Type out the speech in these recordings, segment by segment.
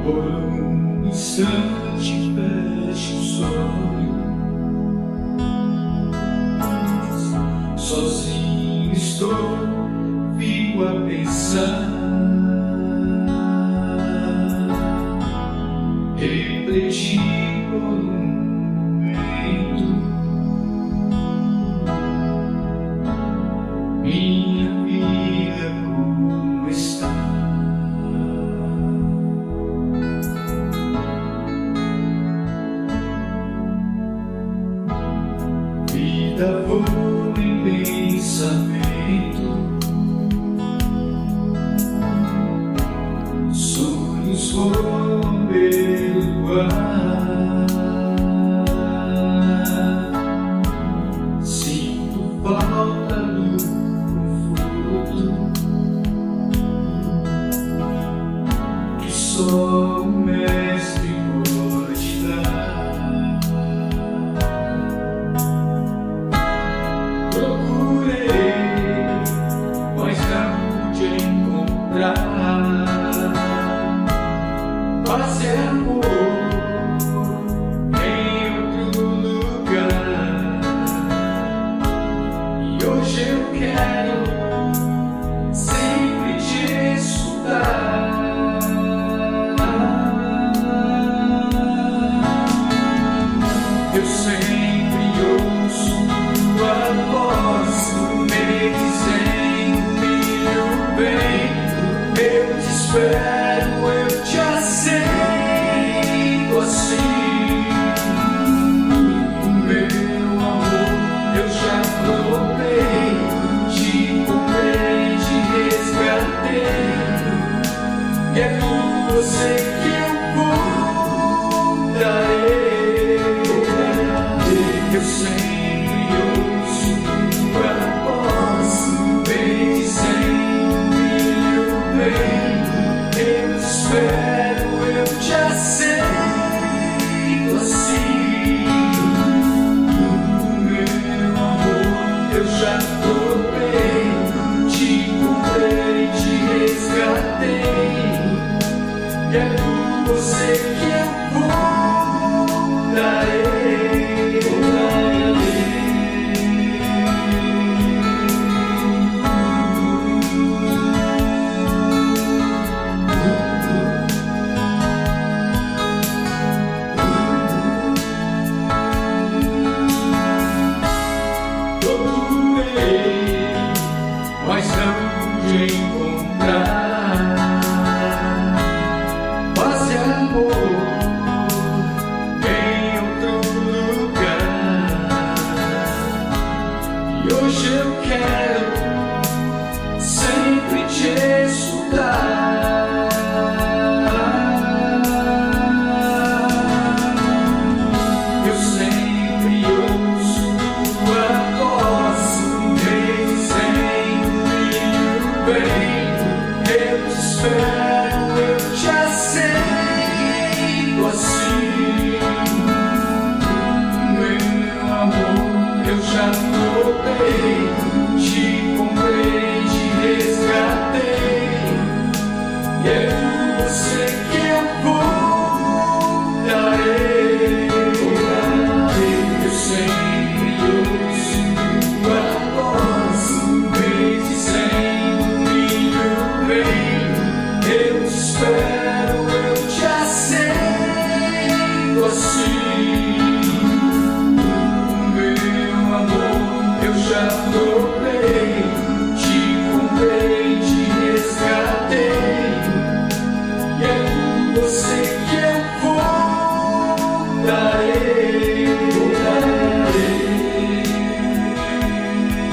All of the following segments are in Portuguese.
Por um instante feche os olhos, sozinho estou, fico a pensar, refletir por um momento, minha vida como está. Vida voa em pensamento, sonhos voam pelo ar, sinto falta do conforto que só o mestre pode dar. Paz e amor em outro lugar, e hoje eu quero sempre te escutar. Eu sempre ouço tua voz me dizendo: filho, vem, eu te espero, eu te aceito assim. O meu amor eu já provei, te comprei, te resgatei, e é por você que eu voltarei. Eu sempre ouço tua voz me dizendo: filho, vem, eu te espero, eu te aceito assim. O meu amor eu já provei, te comprei, te resgatei, e é por você que eu voltarei. Mas não de encontrar paz e amor em outro lugar, e hoje eu quero sempre te escutar. Eu sempre ouço tua voz me dizendo: vem, eu te espero, eu te aceito assim. Meu amor eu já provei, te comprei, te resgatei, e é por você que eu voltarei. Eu sempre ouço tua voz me dizendo: eu te espero, eu te aceito assim. O meu amor eu já provei, te comprei, te resgatei, e é por você que eu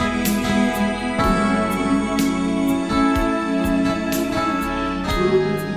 voltarei.